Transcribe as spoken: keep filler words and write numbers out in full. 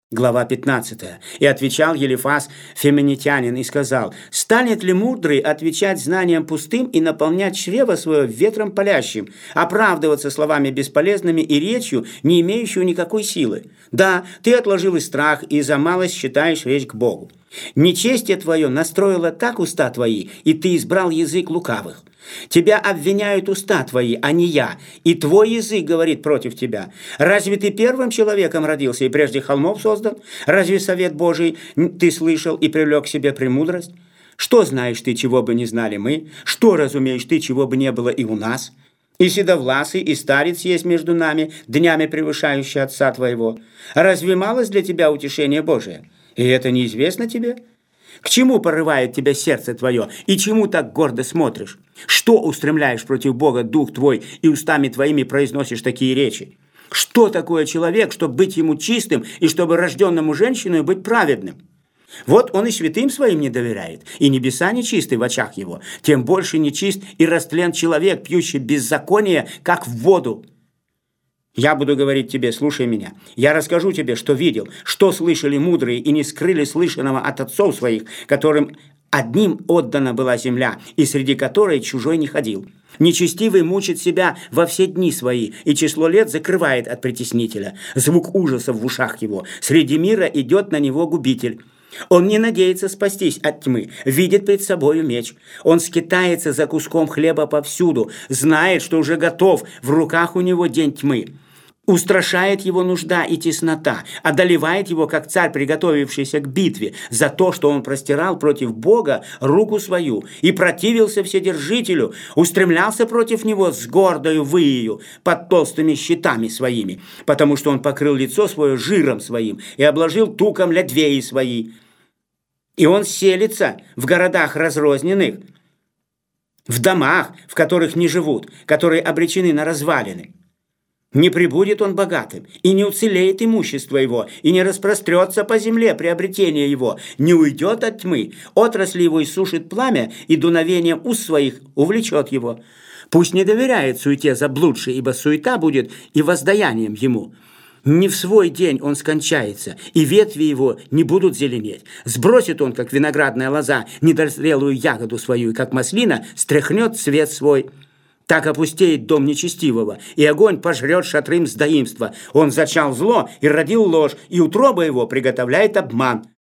Глава пятнадцатая. «И отвечал Елифаз фемонитянин и сказал: станет ли мудрый отвечать знанием пустым и наполнять чрево свое ветром палящим, оправдываться словами бесполезными и речью, не имеющую никакой силы? Да, ты отложил и страх, и за малость считаешь речь к Богу. Нечестие твое настроило так уста твои, и ты избрал язык лукавых. Тебя обвиняют уста твои, а не я, и твой язык говорит против тебя. Разве ты первым человеком родился и прежде холмов создан? Разве совет Божий ты слышал и привлек к себе премудрость? Что знаешь ты, чего бы не знали мы? Что разумеешь ты, чего бы не было и у нас? И седовласый, и старец есть между нами, днями превышающий отца твоего. Разве малость для тебя утешение Божие? И это неизвестно тебе? К чему порывает тебя сердце твое, и чему так гордо смотришь? Что устремляешь против Бога дух твой, и устами твоими произносишь такие речи? Что такое человек, чтобы быть ему чистым, и чтобы рожденному женщиной быть праведным? Вот он и святым своим не доверяет, и небеса нечисты в очах его, тем больше нечист и растлен человек, пьющий беззаконие, как в воду. Я буду говорить тебе, слушай меня. Я расскажу тебе, что видел, что слышали мудрые и не скрыли слышанного от отцов своих, которым одним отдана была земля, и среди которой чужой не ходил. Нечестивый мучит себя во все дни свои, и число лет закрывает от притеснителя. Звук ужасов в ушах его. Среди мира идет на него губитель. Он не надеется спастись от тьмы, видит пред собою меч. Он скитается за куском хлеба повсюду, знает, что уже готов, в руках у него день тьмы. Устрашает его нужда и теснота, одолевает его, как царь, приготовившийся к битве, за то, что он простирал против Бога руку свою и противился Вседержителю, устремлялся против него с гордою выею под толстыми щитами своими, потому что он покрыл лицо свое жиром своим и обложил туком лядвеи свои. И он селится в городах разрозненных, в домах, в которых не живут, которые обречены на развалины. Не прибудет он богатым, и не уцелеет имущество его, и не распрострется по земле приобретение его, не уйдет от тьмы, отрасли его иссушит пламя, и дуновением уст своих увлечет его. Пусть не доверяет суете заблудшей, ибо суета будет и воздаянием ему. Не в свой день он скончается, и ветви его не будут зеленеть. Сбросит он, как виноградная лоза, недозрелую ягоду свою, и как маслина стряхнет цвет свой. Так опустеет дом нечестивого, и огонь пожрет шатры мздоимства. Он зачал зло и родил ложь, и утроба его приготовляет обман.